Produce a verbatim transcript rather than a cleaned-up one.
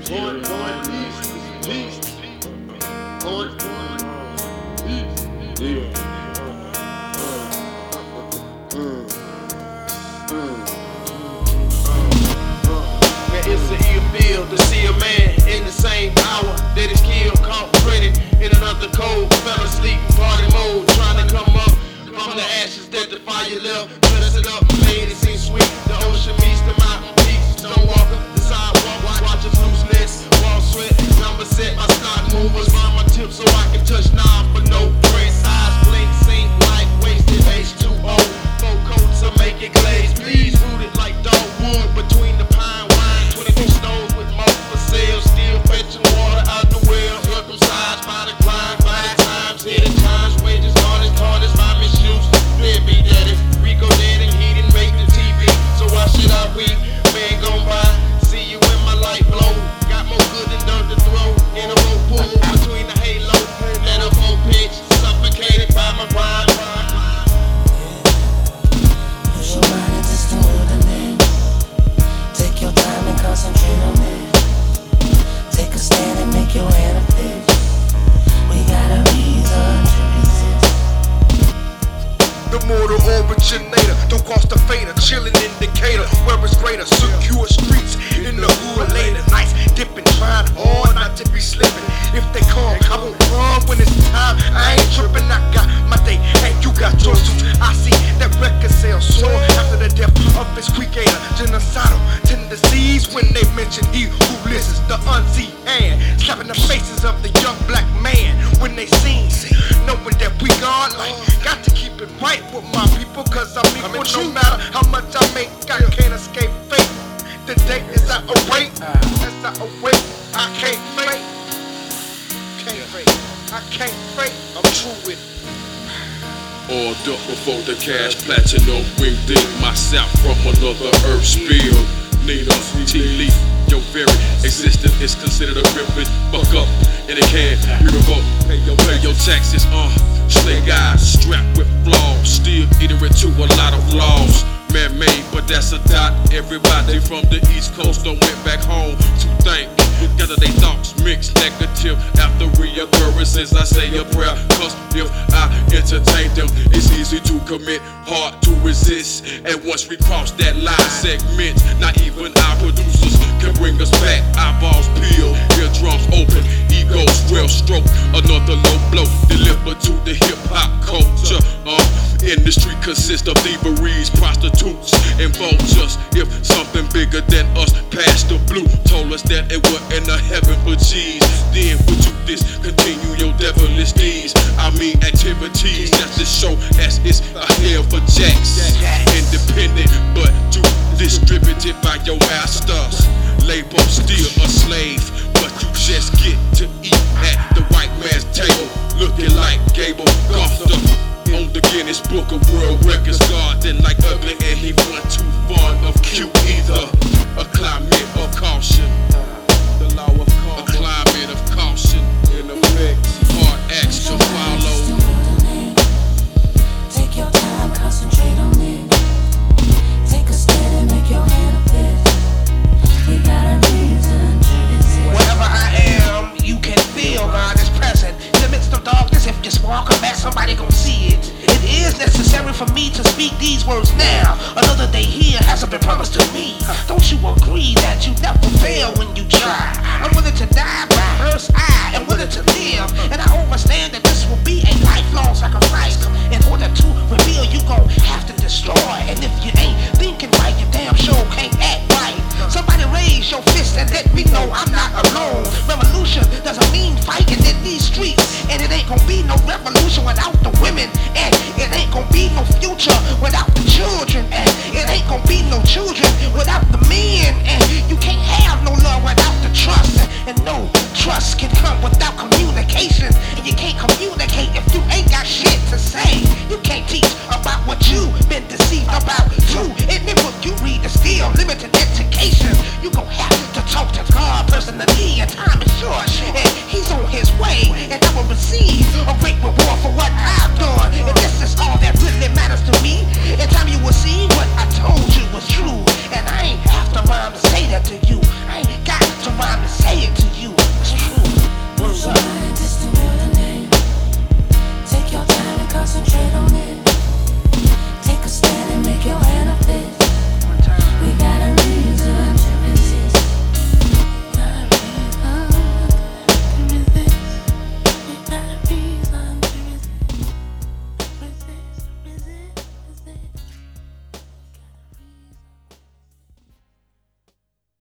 Going, going east, east. Going, east, yeah. Man, it's a ill feel to see a man in the same hour that is killed, caught printed in another cold, fell asleep, party mode, trying to come up from the ashes that the fire left. Dress it up, made it seem sweet. The ocean meets the mountain peaks. Stone walker, the sidewalk, watchers loose lips, wall sweat, number set. My stock movers find my tips so I can touch knobs, but no press. Eyes blink, sink like wasted H two O. Four coats to make it glaze. Please rooted like dogwood between the pine wine. twenty-two stones with most for sale. Still fetching water out the well. Circumcised by the grind, five times, hidden times, wages, garnished, garnished by misuse. Baby daddy, Rico dead and he didn't make the T V. So why should I weep? Man gon' by. See you in my light blow. Got more good than dirt to throw. In a row pool between the halo and a full pitch. Suffocated by my grind. Push your mind into stillness. Take your time and concentrate on it. Take a stand and make your hand a pitch. We got a reason to resist. The mortal originator, don't cross the fader, chilling indicator, where it's greater, secure streets in the hood later, nice, dipping, trying hard not to be slipping. If they come, I won't run when it's time. I ain't tripping, I got my day, and you got yours too. I see that record sales soar after the death of his creator, genocidal tendencies when they mention he who listens, the unseen hand, slapping the faces of the young black man when they sing, knowing that we godlike, got to keep it right with my people, cause I'm equal no matter how much I make, I can't escape fate. The day is I await, as I await, I can't fake, can't fake, I can't fake, I'm true with it. All up before the cash, platinum winged in myself from another earth spill. Nina, tea leaf, your very existence is considered a privilege. Buck up in a can, you revolt, pay your, pay your taxes, uh. Snake eyes, strapped with flaws, still adherent to a lot of laws. Man-made, but that's a dot. Everybody from the East Coast don't went back home to think. Gather they thoughts mixed negative after reoccurrences. I say a prayer, cause if I entertain them, it's easy to commit, hard to resist. And once we cross that line segment, not even our producers can bring us back. Eyeballs peeled, eardrums open, egos real stroke. Another low blow delivered to the hip-hop culture. Uh, industry consists of thieveries, prostitutes, and vultures. If something bigger than us past the blue told us that it were in a heaven for G's, then would you discontinue your devilish deeds? I mean activities that's the show as it's a hell for jacks. Independent but too distributed by your masters. Label still a slave, but you just get to eat at the white man's table, looking like Gable Gofter on the Guinness Book of World Records. Garden like ugly and he wasn't too fond of cute either. A climate of caution, the law of caution. A climate of caution in effect. Hard acts to follow. Take your time, concentrate on it. Take a stand and make your hand a fist. We got a reason to resist. Wherever I am, you can feel God is present. In the midst of darkness, if you spark a match, somebody gon' see it. It is necessary for me to speak these words now. Another day here hasn't been promised to me. Don't you agree that you never fail when you try? I'm willing to die, but first I am willing to live. And I understand that this will be a lifelong sacrifice. In order to reveal, you gon' have to destroy. And if you ain't thinking right, you damn sure can't act right. Somebody raise your fist and let me know I'm not alone. Revolution doesn't mean fighting in these streets. And it ain't gonna be no revolution without the women. And it ain't gonna be no future without the children. And it ain't gonna be no children without the men. And you can't have no love without the trust. And, and no trust can come without communication. And you can't communicate if you ain't got shit to say. You can't teach about what you've been deceived about too. In the book you read is still limited education. You gon' have to talk to God personally and turn concentrate on